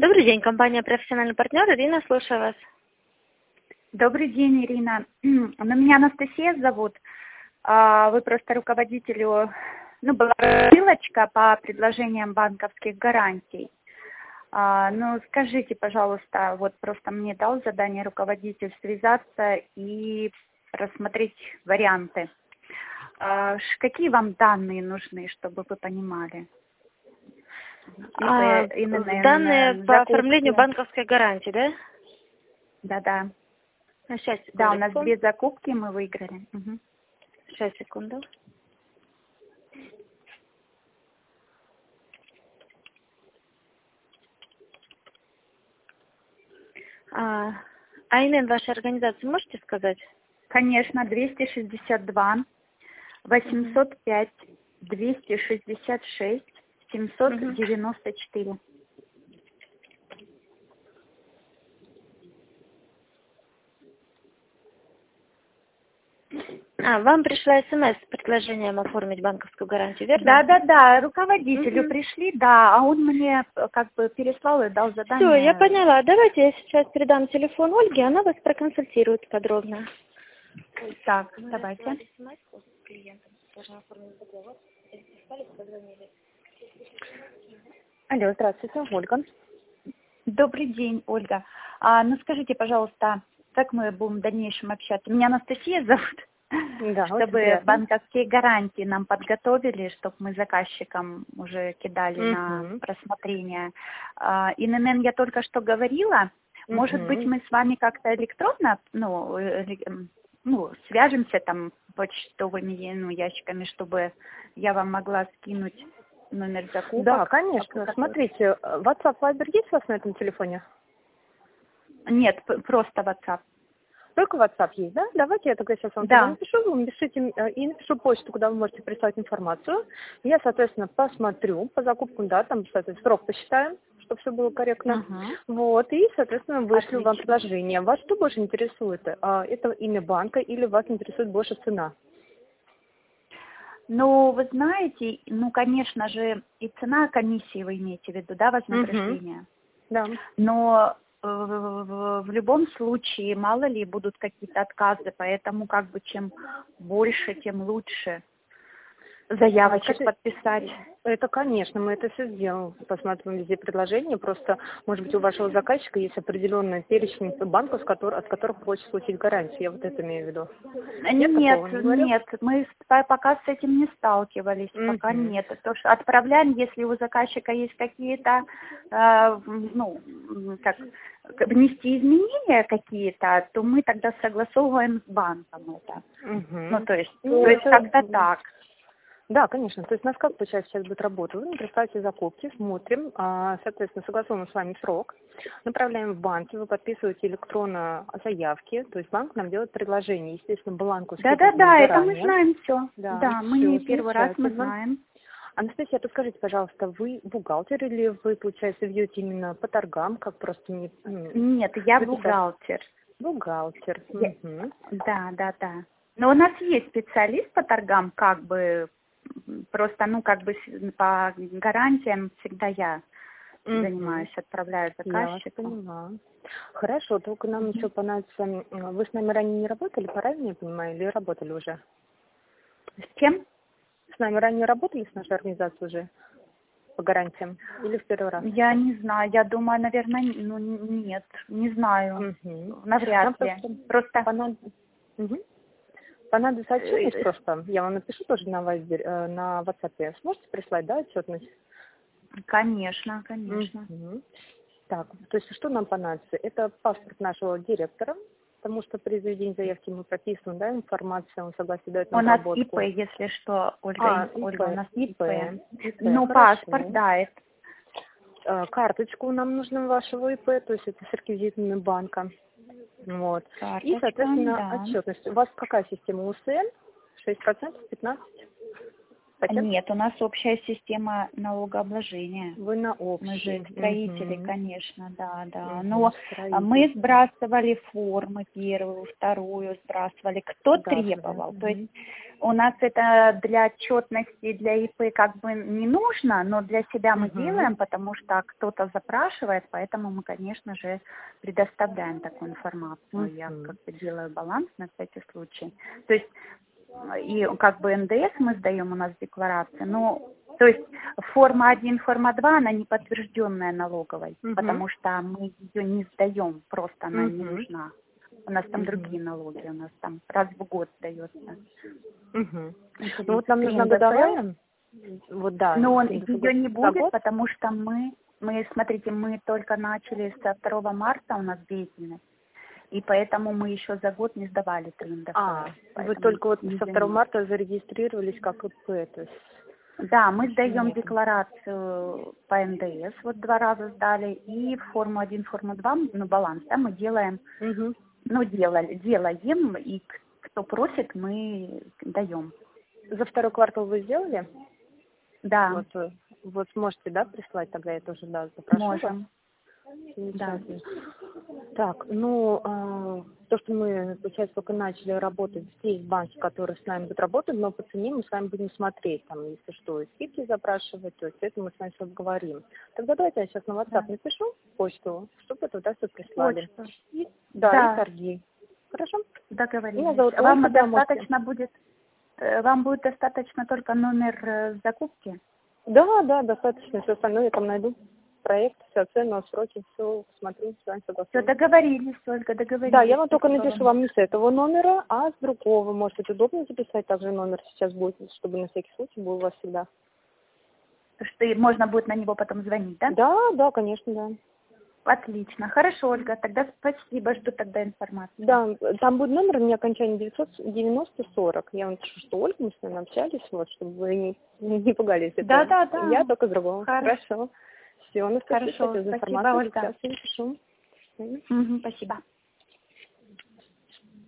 Добрый день, компания «Профессиональный партнер». Ирина, слушаю вас. Добрый день, Ирина. Меня Анастасия зовут. Вы просто руководителю, была ссылочка по предложениям банковских гарантий. Скажите, пожалуйста, вот просто мне дал задание руководитель связаться и рассмотреть варианты. Какие вам данные нужны, чтобы вы понимали? Данные по оформлению банковской гарантии, да? Да. Сейчас, да, у нас 2 закупки мы выиграли. Угу. Сейчас, секунду. ИНН вашей организации можете сказать? Конечно, 262 805 266 794. Вам пришла СМС с предложением оформить банковскую гарантию, верно? Да, руководителю пришли, да, а он мне переслал и дал задание. Все, я поняла. Давайте я сейчас передам телефон Ольге, она вас проконсультирует подробно. Так, давайте. Алло, здравствуйте, Ольга. Добрый день, Ольга. Скажите, пожалуйста, как мы будем в дальнейшем общаться? Меня Анастасия зовут. Да, чтобы банковские гарантии нам подготовили, чтобы мы заказчикам уже кидали на рассмотрение. ИНН я только что говорила. Может быть, мы с вами как-то электронно, свяжемся там почтовыми ящиками, чтобы я вам могла скинуть номер закупок. Да, конечно. Смотрите, WhatsApp, Viber есть у вас на этом телефоне? Нет, просто WhatsApp. Только WhatsApp есть, да? Давайте я тогда сейчас вам напишу, вы напишите и напишу почту, куда вы можете прислать информацию. Я, соответственно, посмотрю по закупкам, да, там, соответственно, срок посчитаем, чтобы все было корректно. Вот, и, соответственно, вышлю вам предложение. Вас что больше интересует? Это имя банка или вас интересует больше цена? Вы знаете, конечно же, и цена комиссии вы имеете в виду, да, вознаграждение? Да. Но в любом случае, мало ли, будут какие-то отказы, поэтому чем больше, тем лучше заявочек подписать. Это, конечно, мы это все сделаем. Посмотрим везде предложения. Просто, может быть, у вашего заказчика есть определенный перечень банков, от которых хочет получить гарантию. Я вот это имею в виду. Нет, мы пока с этим не сталкивались, пока нет. То, что отправляем, если у заказчика есть какие-то, внести изменения какие-то, то мы тогда согласовываем с банком это. То есть как-то так. Да, конечно. То есть у нас как получается сейчас будет работа? Вы присылаете закупки, смотрим, соответственно, согласуем с вами срок, направляем в банки, вы подписываете электронно заявки, то есть банк нам делает предложение, естественно, бланку. Да, это мы знаем все. Да, мы не первый раз, мы знаем. Анастасия, подскажите, пожалуйста, вы бухгалтер или вы, получается, ведете именно по торгам, как просто не... Нет, я бухгалтер. Бухгалтер. Да. Но у нас есть специалист по торгам, просто, по гарантиям всегда я занимаюсь, отправляю заказчику. Я вас поняла. Хорошо, только нам еще понадобится... Вы с нами ранее не работали, правильно я понимаю, или работали уже? С кем? С нами ранее работали, с нашей организацией уже по гарантиям? Или в первый раз? Я не знаю, я думаю, наверное, нет, не знаю, навряд ли. Просто... Понадобится отчетность просто. Я вам напишу тоже на WhatsApp. Сможете прислать, да, отчетность? Конечно. Так, то есть что нам понадобится? Это паспорт нашего директора, потому что при заведении заявки мы прописываем, да, информацию, он согласие дает на обработку. У нас ИП, если что, Ольга, у нас ИП. Паспорт, да. Карточку нам нужно вашего ИП, то есть это с реквизитами банка. Вот. Карточка, и, соответственно, отчетность. У вас какая система УСН? 6%, 15%? Нет, у нас общая система налогообложения. Вы на общей. Мы же строители, конечно, да. Но мы сбрасывали формы первую, вторую сбрасывали. Кто требовал? То есть у нас это для отчетности, для ИП как бы не нужно, но для себя мы делаем, потому что кто-то запрашивает, поэтому мы, конечно же, предоставляем такую информацию. Я как бы делаю баланс на всякий случай. То есть, и как бы НДС мы сдаем, у нас декларация, но, то есть, форма 1, форма 2, она не подтвержденная налоговой, потому что мы ее не сдаем, просто она не нужна. У нас там другие налоги, у нас там раз в год сдается. Ну вот нам нужна годовая. Вот да. Но ее не будет, потому что мы, смотрите, мы только начали со 2 марта у нас деятельность, и поэтому мы еще за год не сдавали ТРИН. Вы только вот со 2 марта зарегистрировались как ИП, то есть... Да, мы сдаем декларацию по НДС, вот 2 раза сдали, и форму 1, форму 2, ну, баланс, да, мы делаем, ну, делаем, и кто просит, мы даем. За 2 квартал вы сделали? Да. Вот сможете, да, прислать, тогда я тоже, да, запрошу. Можем. Да. Так, ну, то, что мы, получается, только начали работать, есть банки, которые с нами будут работать, но по цене мы с вами будем смотреть, там, если что, скидки запрашивать, то есть это мы с вами все обговорим. Тогда давайте я сейчас на WhatsApp напишу почту, чтобы туда все прислали. Да, и торги. Хорошо? Договорились. Вам достаточно будет, вам будет достаточно только номер закупки? Да, достаточно, все остальное я там найду. Проект, все, цены, сроки, все смотрю, с вами согласна. Все, договорились, Ольга, договорились. Да, я вам только напишу вам не с этого номера, а с другого. Может быть, удобно записать, также номер сейчас будет, чтобы на всякий случай был у вас всегда. Что можно будет на него потом звонить, да? Да, конечно, да. Отлично. Хорошо, Ольга, тогда спасибо, жду тогда информацию. Да, там будет номер, у меня окончание 990-40. Я вам пишу, что Ольга, мы с вами общались, вот, чтобы вы не пугались. Да. Я только с другого. Хорошо. Все, Хорошо, спасибо, Ольга. Сейчас я напишу. Спасибо.